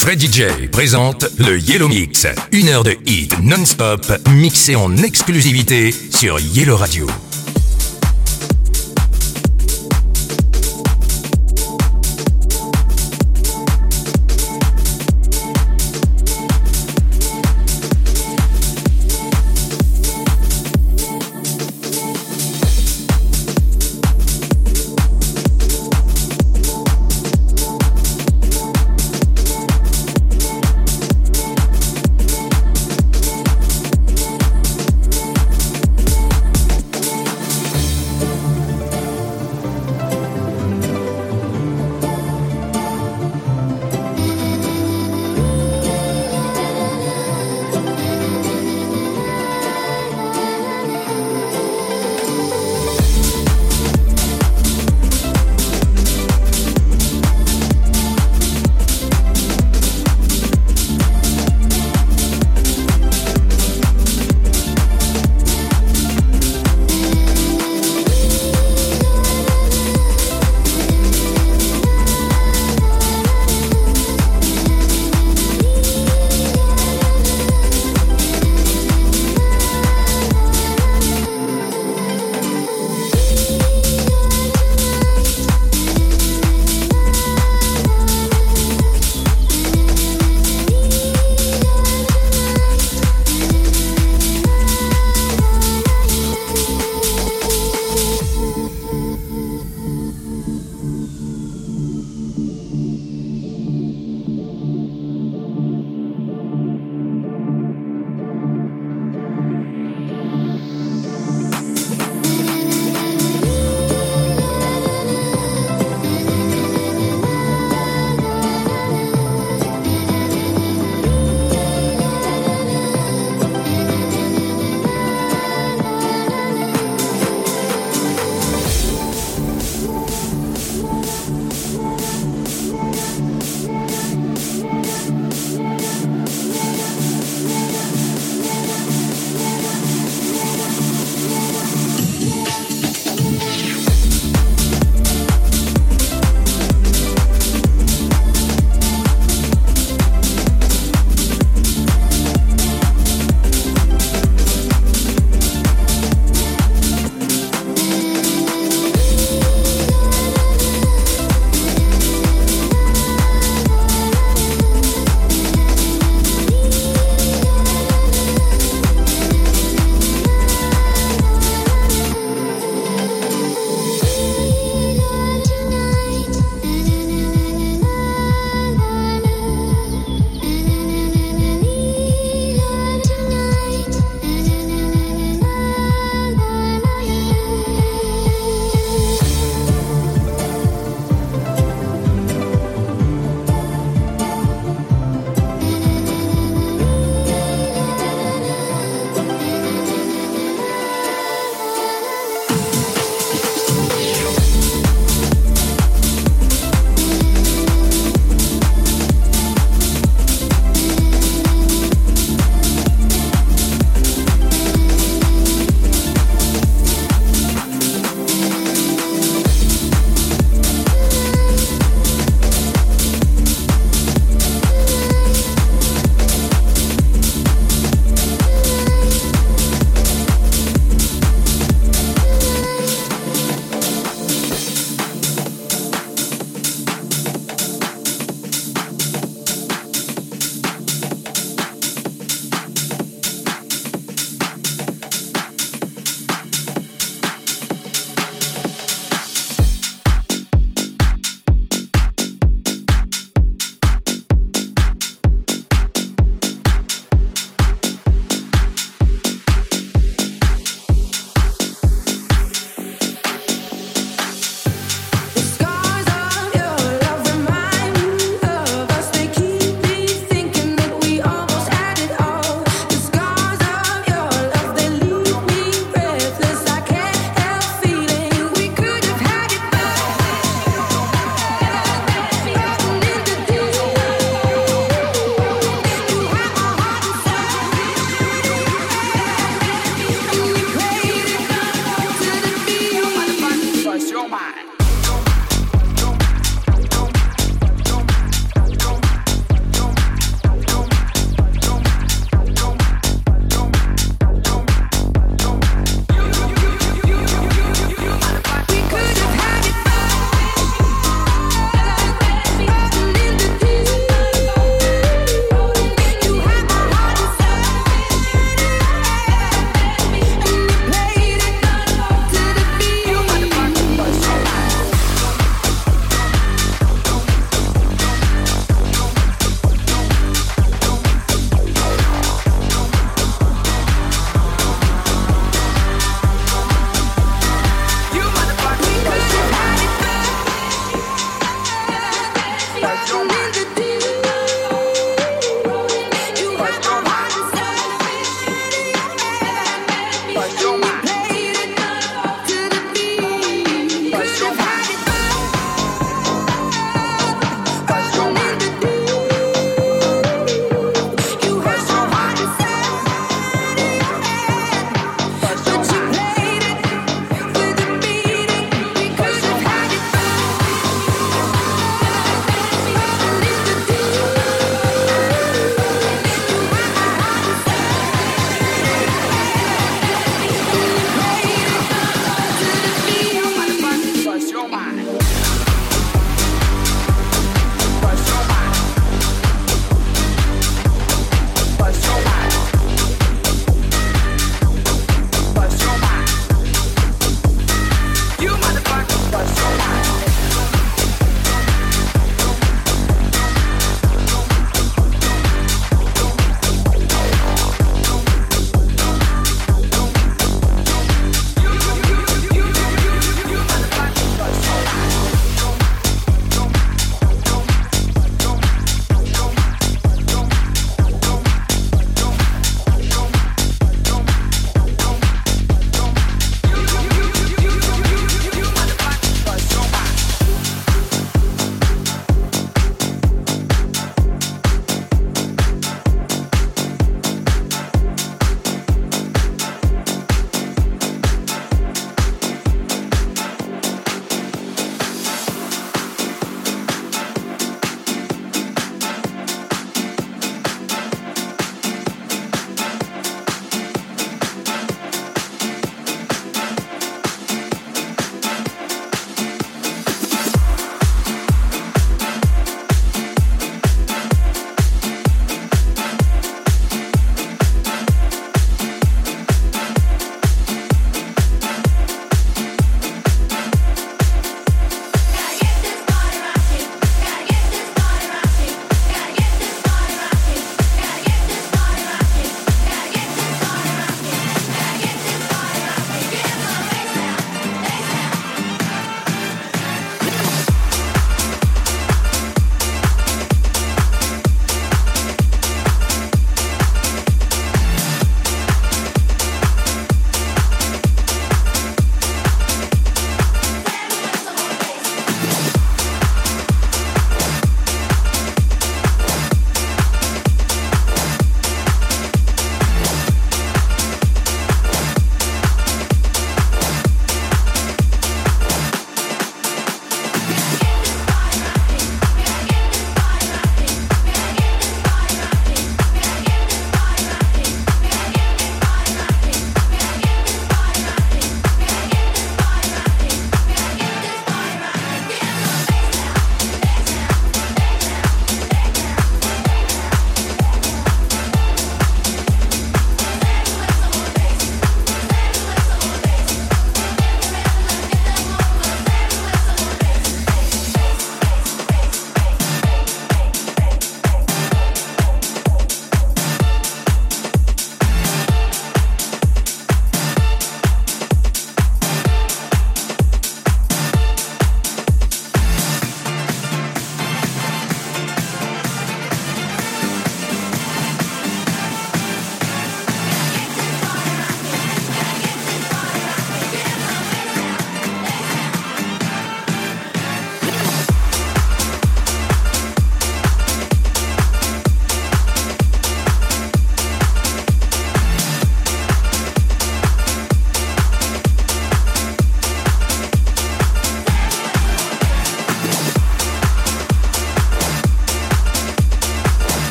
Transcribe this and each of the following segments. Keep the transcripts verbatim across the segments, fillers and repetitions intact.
Fred D J présente le Yellow Mix. Une heure de hit non-stop mixé en exclusivité sur Yellow Radio.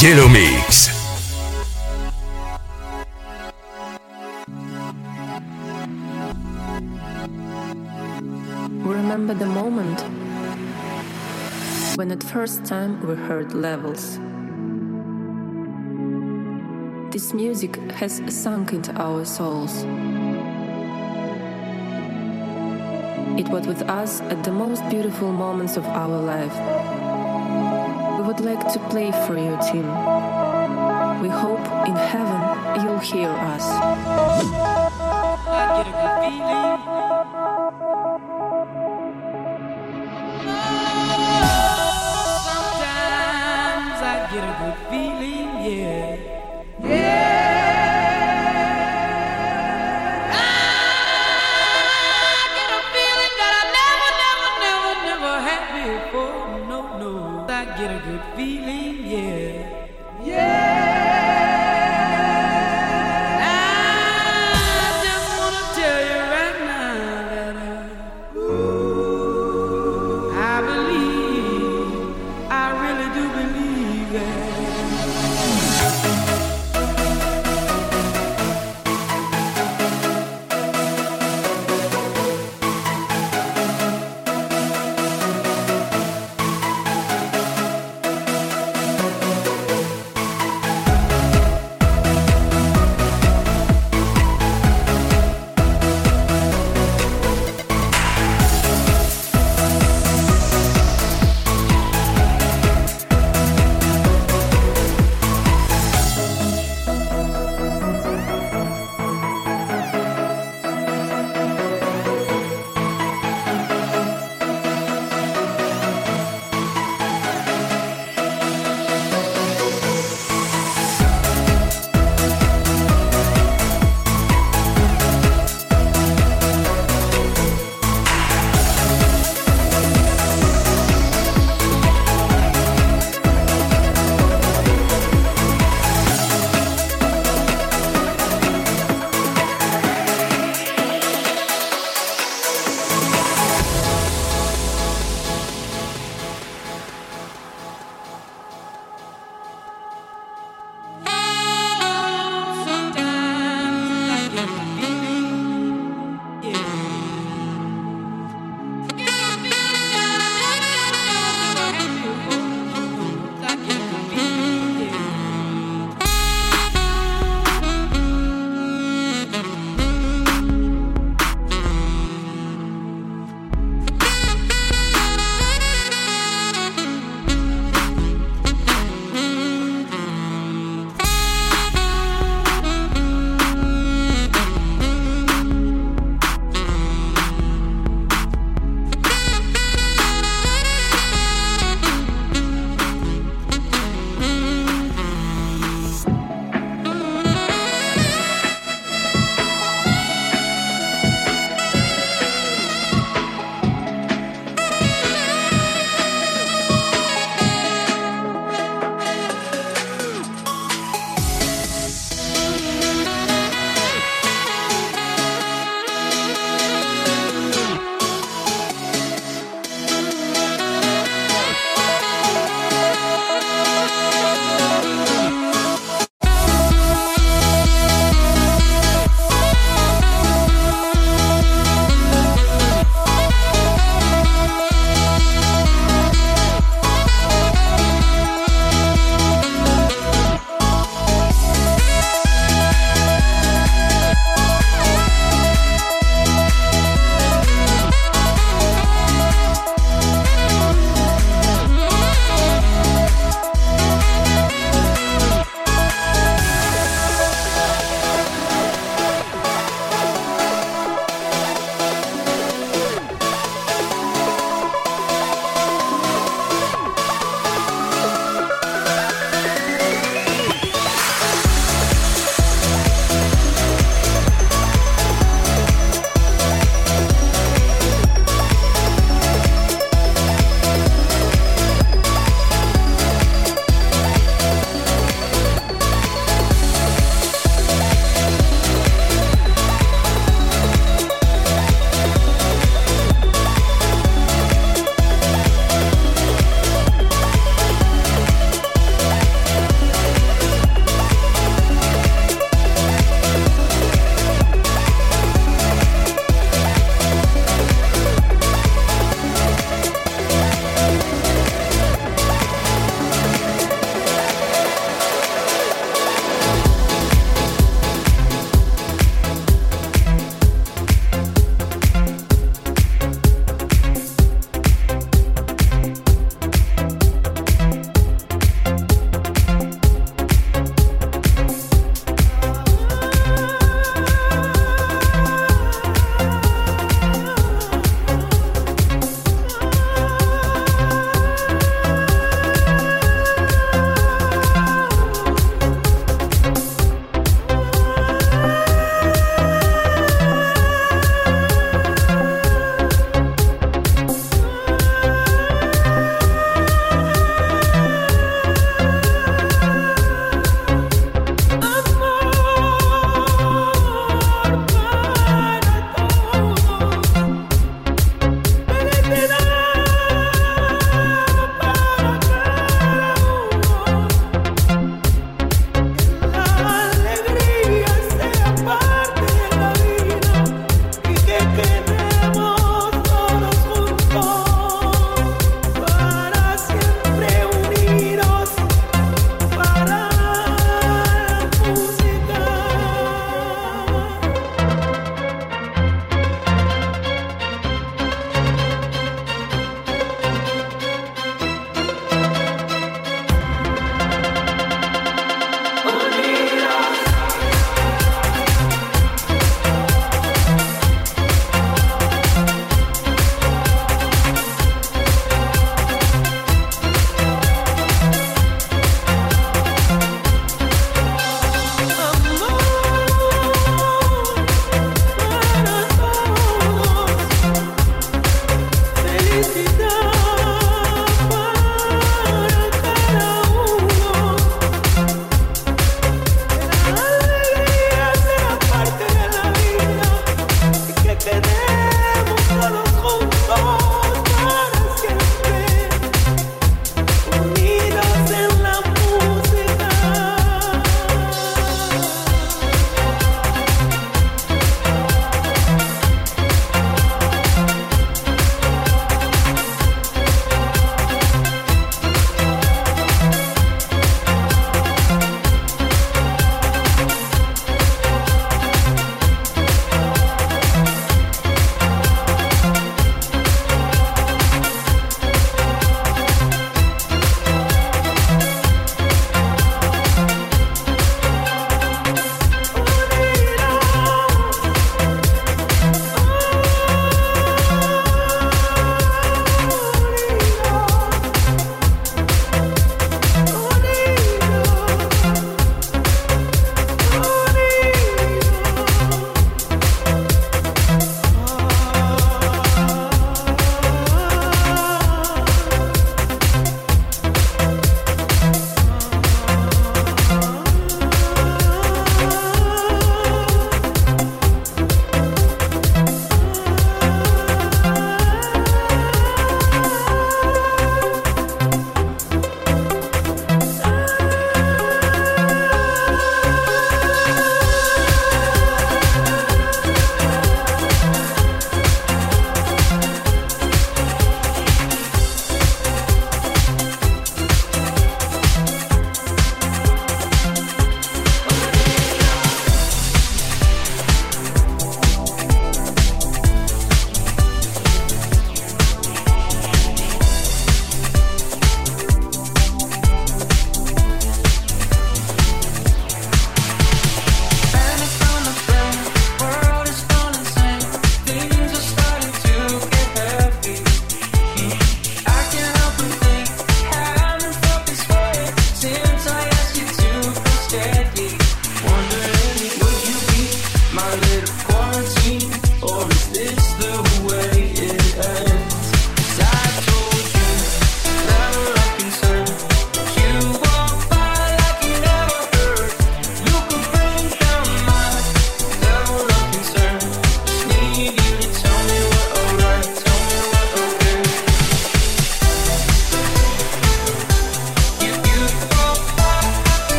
Yellow Mix. Remember the moment when at first time we heard Levels. This music has sunk into our souls. It was with us at the most beautiful moments of our life. We would like to play for you, Tim. We hope in heaven you'll hear us. I get a good feeling. Sometimes I get a good feeling, yeah. Yeah. I get a feeling that I never, never, never, never had before. No, no. I get a good feeling, yeah. Yeah. I just wanna tell you right now that I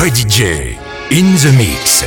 Votre D J in the mix.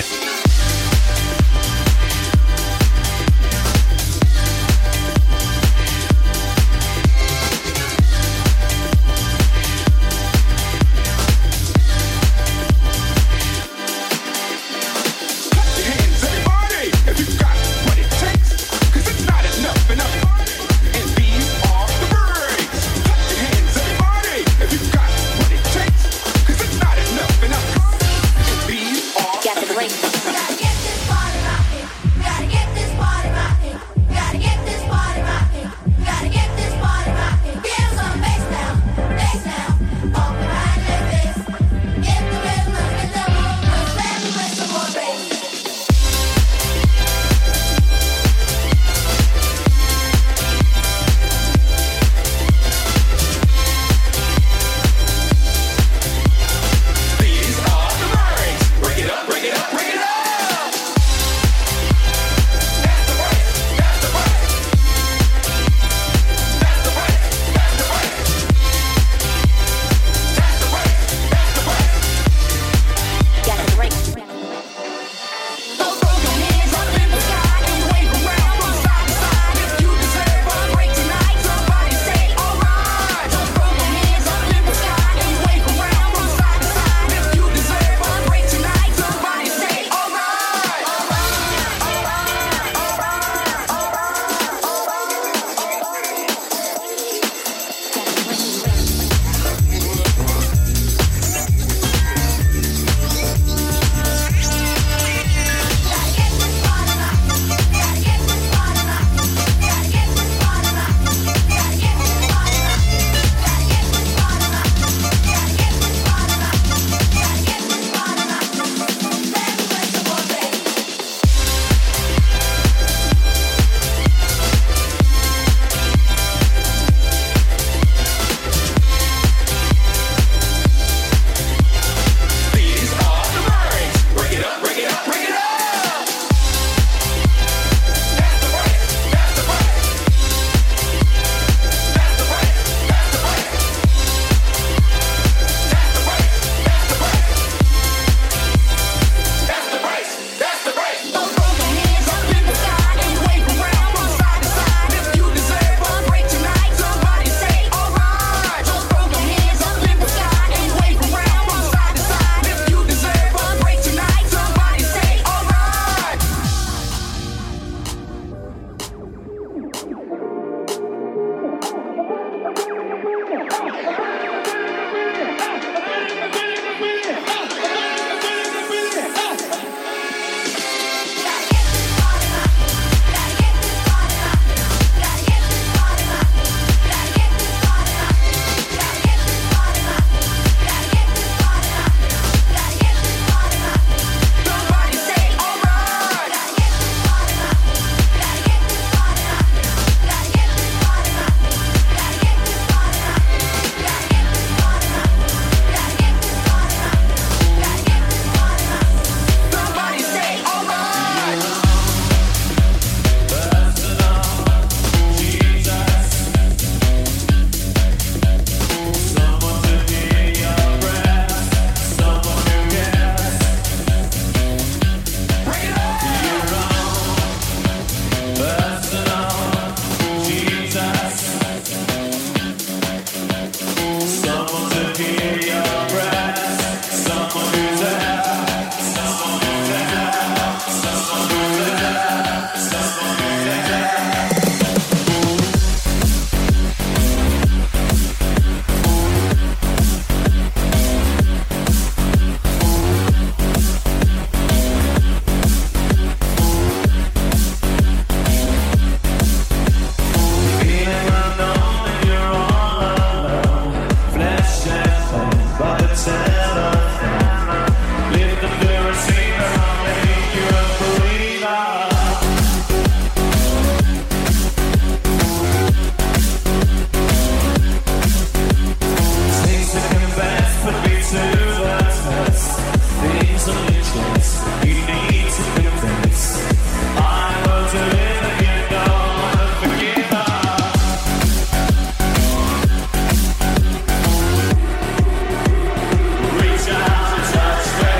Reach out, touch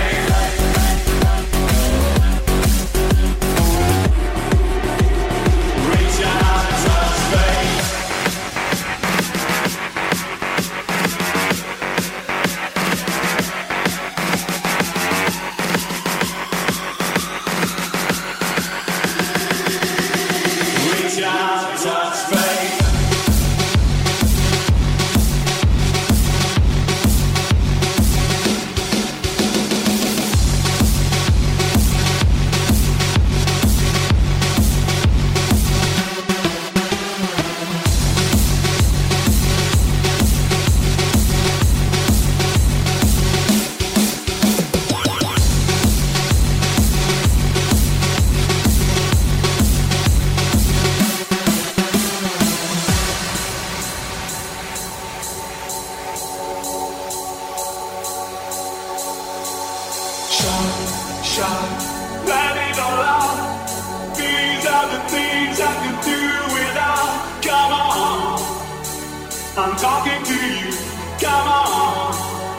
shout, let it all out. These are the things I can do without. Come on, I'm talking to you. Come on,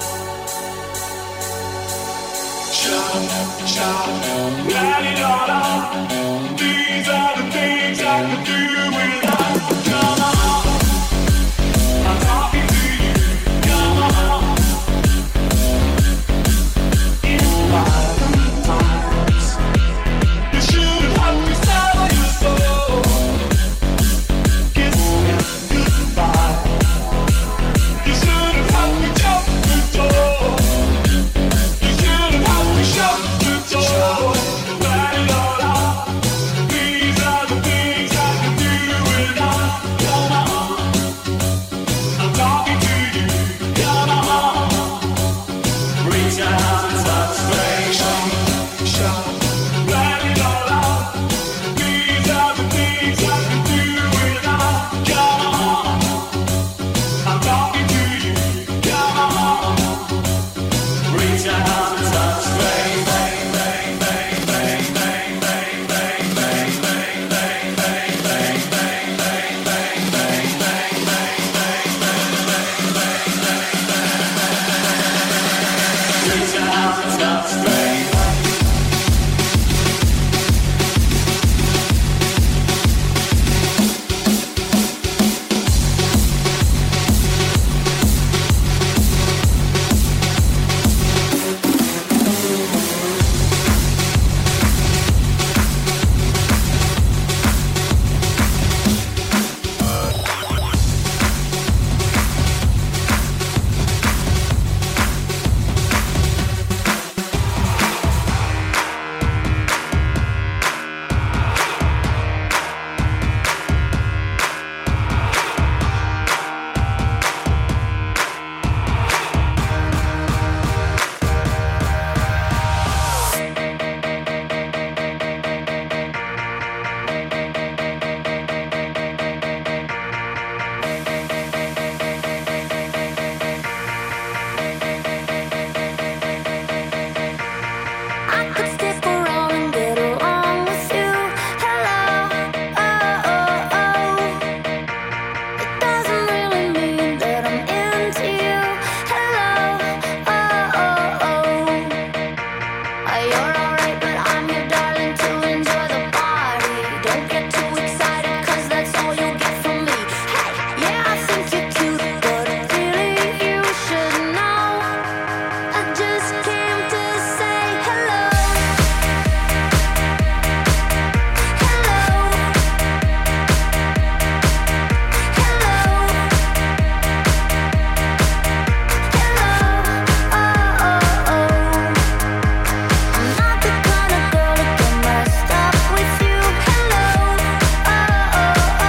shout, shout, let it all out. These are the things I can do without. Come on, I'm talking to you. Come on, in my arms, you shouldn't have to sell your soul. Kiss me goodbye. You shouldn't have to jump the door. You shouldn't have to shut the door. Let it all out. These are the things I can do without. Come on, I'm talking to you. Come on, reach out and touch me. Shout, shout, let it all out. These are the things I can do without. Come on, I'm talking to you. Come on, reach out and touch me. Reach out and touch me. I could stick around and get along with you. Hello, oh, oh, oh. It doesn't really mean that I'm into you. Hello, oh, oh, oh. Uh, You're alright, but I'm your darling to enjoy the party. Don't get too excited, cause that's all you'll get from me. Hey, yeah, I think you're cute, but really you should know. I just came to say hello. Hello. Hello. Hello. Oh, oh, oh. I'm not the kind of girl to get messed up with you. Hello. Oh, oh,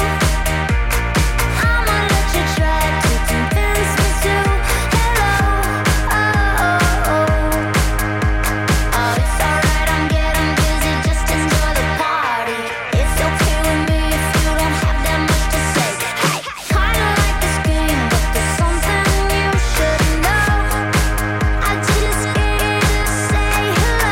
oh. I'ma let you try to convince me to. Hello. Oh, oh, oh. Oh, it's alright, I'm getting busy, just enjoy the party. It's okay with me if you don't have that much to say. Hey, kinda like this game, but there's something you should know. I just came to say hello.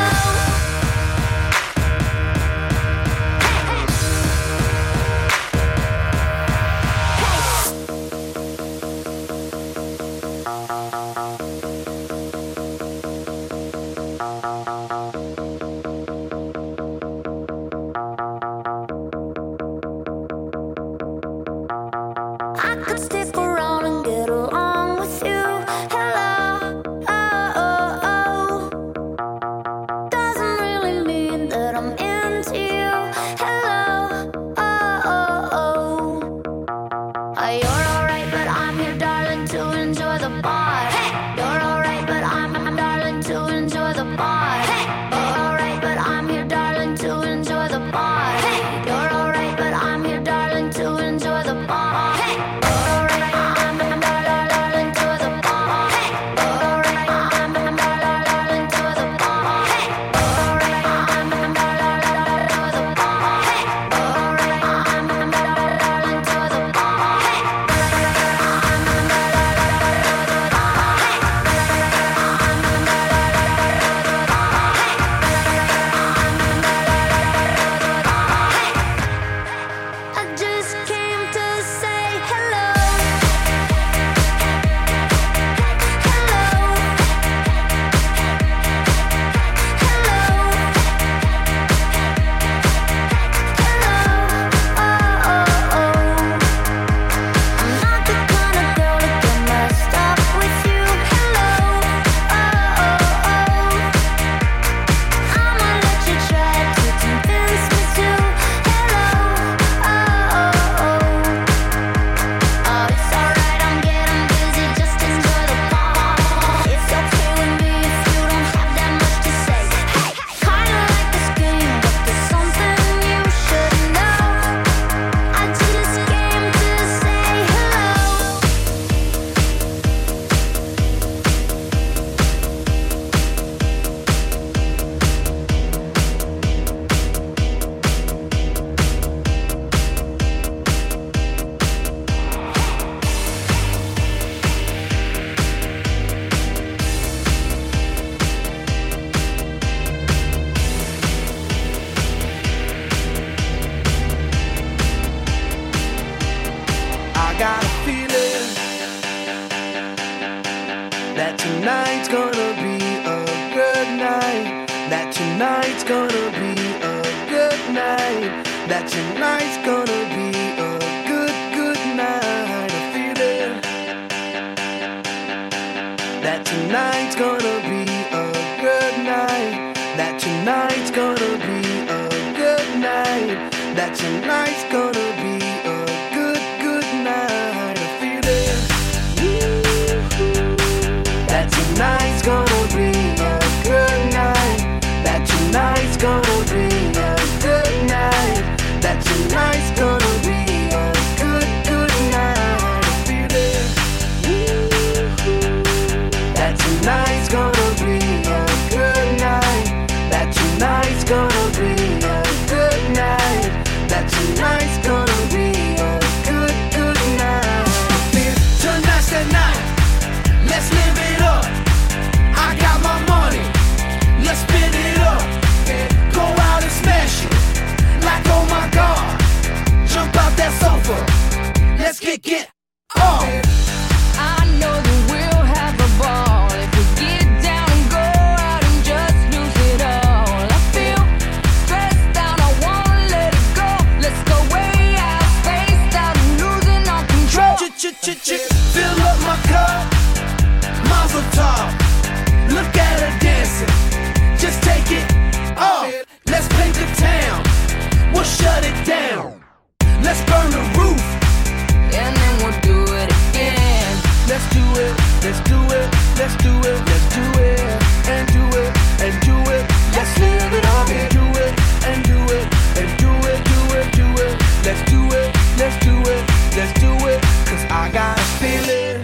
I could stick around and get along with you. Hello, oh, oh, oh. Doesn't really mean that I'm into you. Hello, oh, oh, oh. Uh, You're alright, but I'm your darling to enjoy the party. You're alright, but I'm, I'm darling to enjoy the party. You're alright. tonight's gonna be a good night. That tonight's gonna be a good, good night. I feel it. That tonight's gonna be a good night. That tonight's gonna be a good night. That tonight's gonna be a good, good night. I feel it. That tonight's gonna be a good night. That tonight's gonna be a good night. That tonight's gonna be a good, good night. I feel it. That tonight's gonna be a good night. That tonight's gonna be a good night. That tonight's gonna be a good, good night. I feel tonight's the night. Let's live it up. I got my money. Let's spin it up. Go out and smash it. Like oh my God. Jump out that sofa. Let's get get off. I know that we'll have a ball if we get down and go out and just lose it all. I feel stressed out, I wanna let it go. Let's go way out, spaced out and losing all control. Ch-ch-ch-ch, fill up my cup. Mazel tov. Look at her dancing. Just take it off. Let's paint the town. We'll shut it down. Let's burn the roof. And then we'll do it again. Let's do it, let's do it, let's do it, let's do it, and do it, and do it. Let's live it up and do it, and do it, and do it, do it, do it. Let's do it, let's do it, let's do it. Cause I got a feeling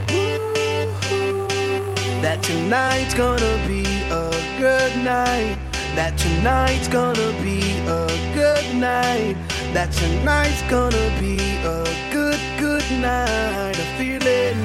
that tonight's gonna be a good night. That tonight's gonna be a good night. That tonight's gonna be a good, good night. A feeling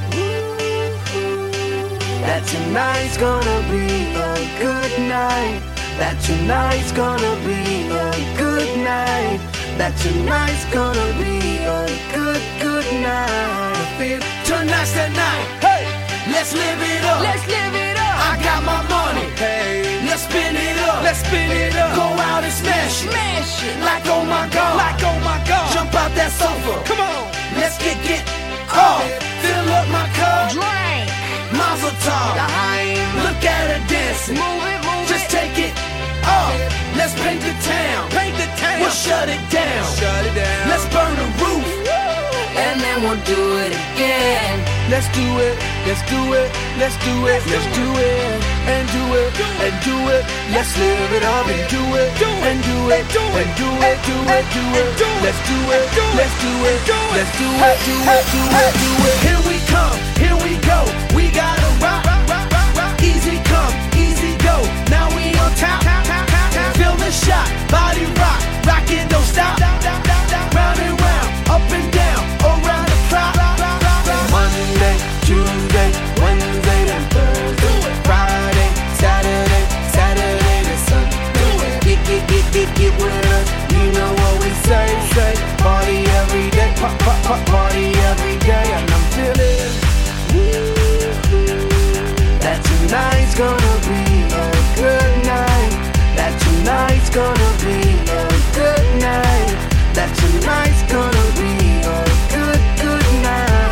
that tonight's gonna be a good night. That tonight's gonna be a good night. That tonight's gonna be a good, good night. I feel tonight's the night. Hey, let's live it up. Let's live it up. I got my money. Hey, let's spin it up. Let's spin it up. Go out and smash it. Smash it. Like oh my God. Like oh my God. Jump out that sofa. Come on. Let's get get off. Fill up my cup. Drink. Mazel tov. Look at her dancing. Move it, move Just it. take it off. Let's paint the town. Paint the town. We'll shut it down. Shut it down. Let's burn the roof. And then we'll do it again. Let's do it, let's do it, let's do it, let's do it, and do it, and do it. Let's live it up and do it, and do it, and do it, do it, do it. Let's do it, let's do it, let's do it, do it, do it, do it. Here we come, here we go. We gotta rock, rock, rock, rock. Easy come, easy go. Now we on top, feel the shot, body rock, rock it, don't stop. Round and round, up and down, around the clock. Monday, Tuesday, Wednesday, then Thursday, Friday, Saturday, Saturday to Sunday. Get, get, get, get, get with us. You know what we say, say. Party every day, pop, pop, pop, party every day. And I'm feeling that tonight's gonna be a good night. That tonight's gonna be a good night. That tonight's gonna be a good, good night.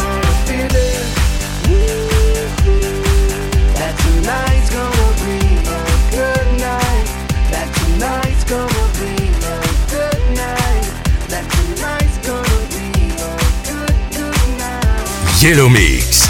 That tonight's gonna be a good night. That tonight's gonna be a good night. That tonight's gonna be a good, good night. Yellow Mix.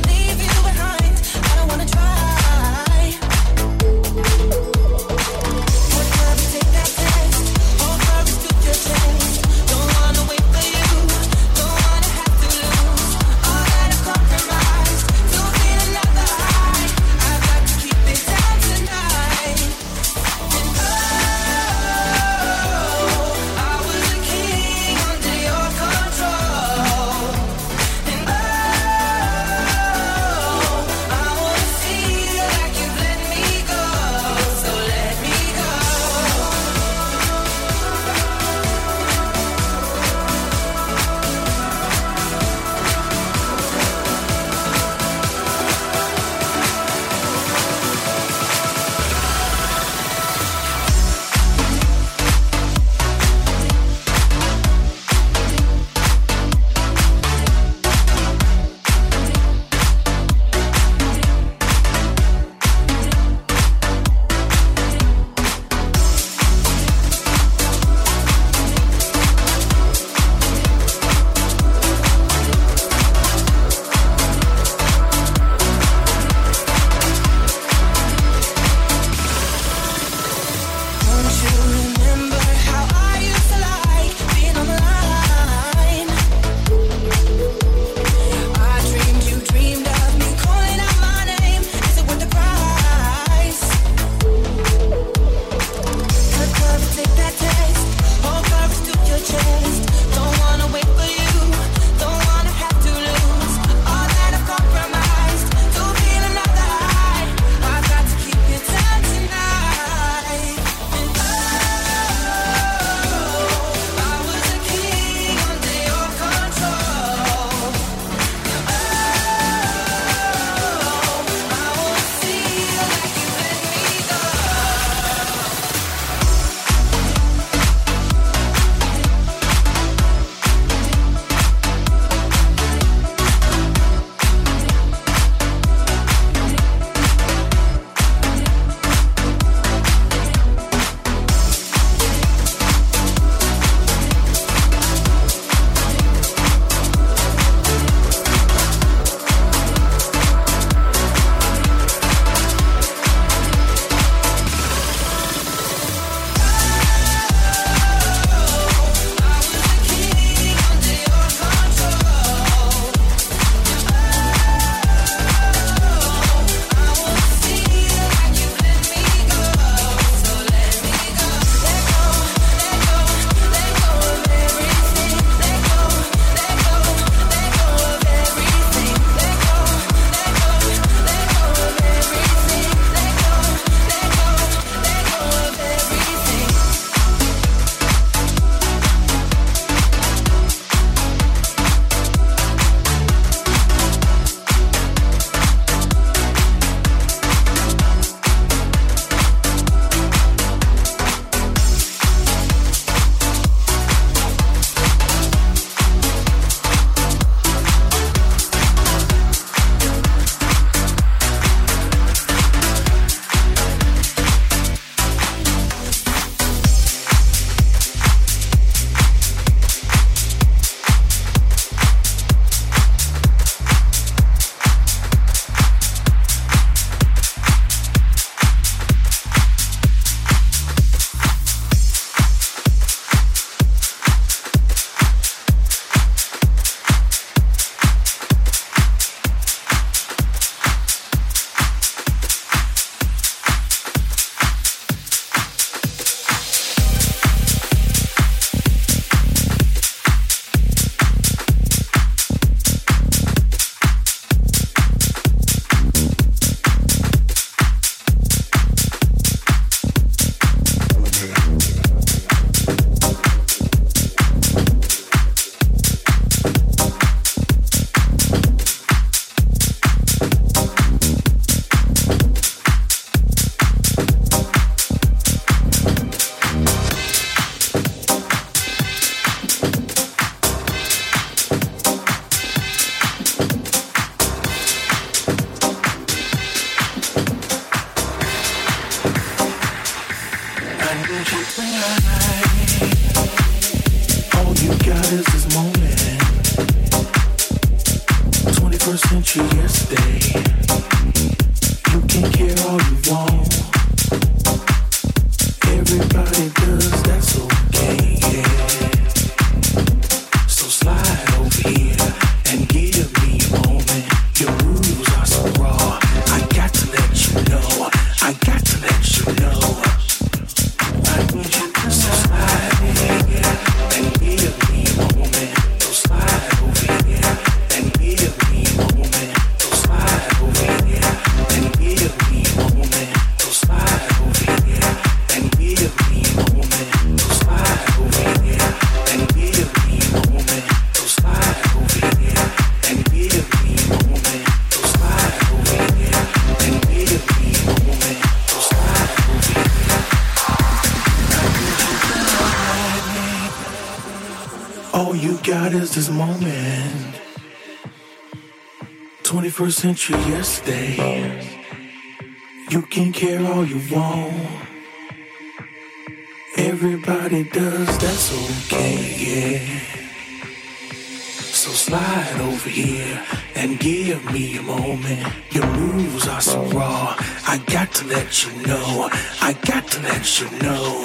Easy to leave you behind. I don't wanna try. twenty-first century yesterday. You can care all you want. Everybody does, that's okay, yeah. So slide over here and give me a moment. Your moves are so raw. I got to let you know. I got to let you know. I need you to slide over here and give me a moment. So slide over here and give me a moment. So slide over here and give me a moment. So slide over here and give me a moment. So slide over here and give me a moment. So slide over here and give me a moment. So slide over here and give me a moment. So slide over here. All you got is this moment. twenty-first century yesterday. You can care all you want. Everybody does, that's okay, yeah. So slide over here and give me a moment. Your moves are so raw. I got to let you know. I got to let you know.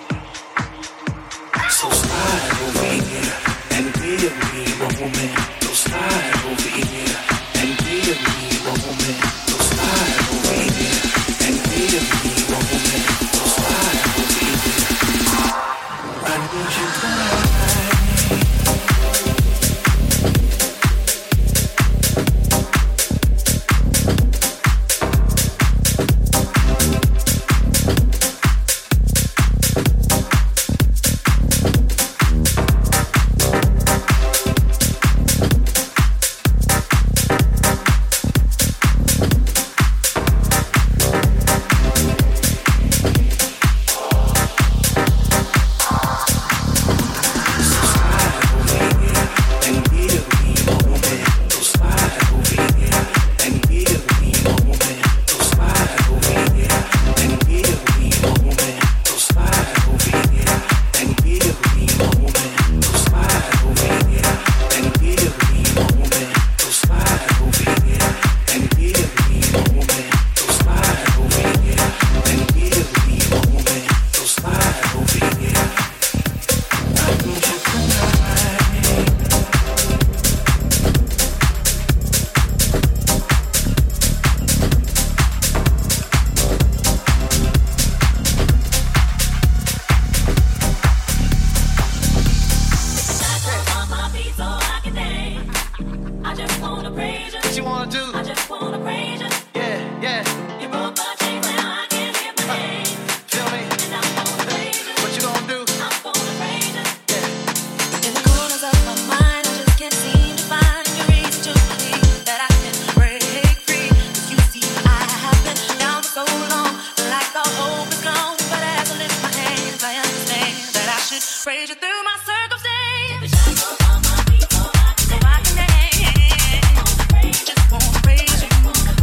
So slide over here and give me a moment. So slide over here and give me a moment. So slide over here and give me a moment. So slide over here. I need you to Just wanna praise you.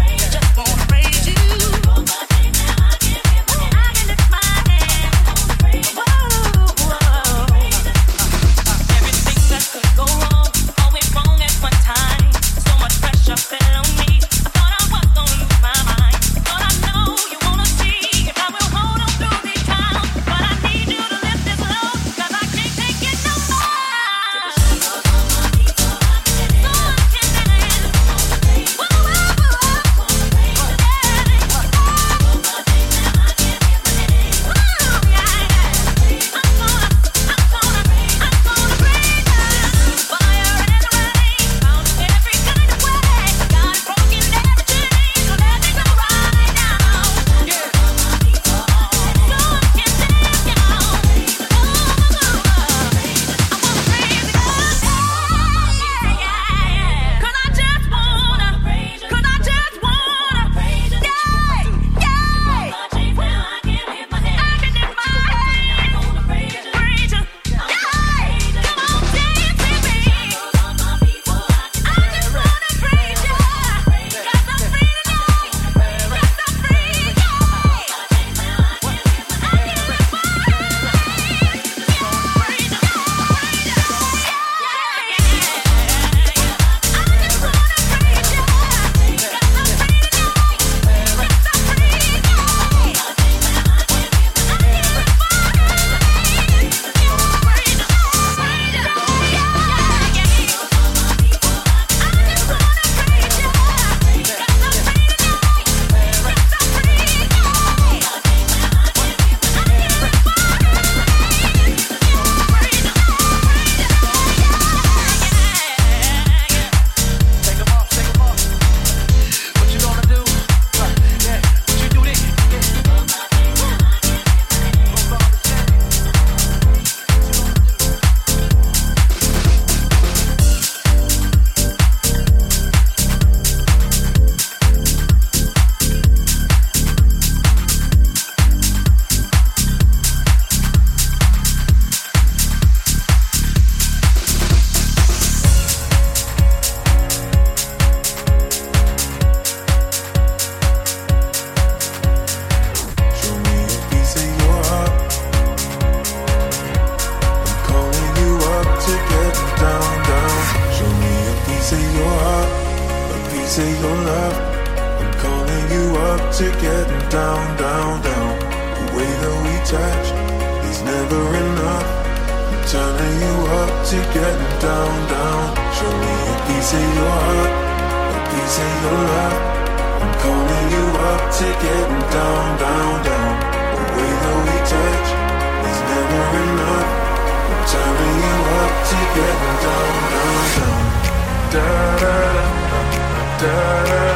piece of your heart, a piece of your love. I'm calling you up to getting down, down, down. The way that we touch is never enough. I'm turning you up to getting down, down. Show me a piece of your heart, a piece of your love. I'm calling you up to getting down, down, down. The way that we touch is never enough. I'm turning you up to getting down, down, down. Da da da da da.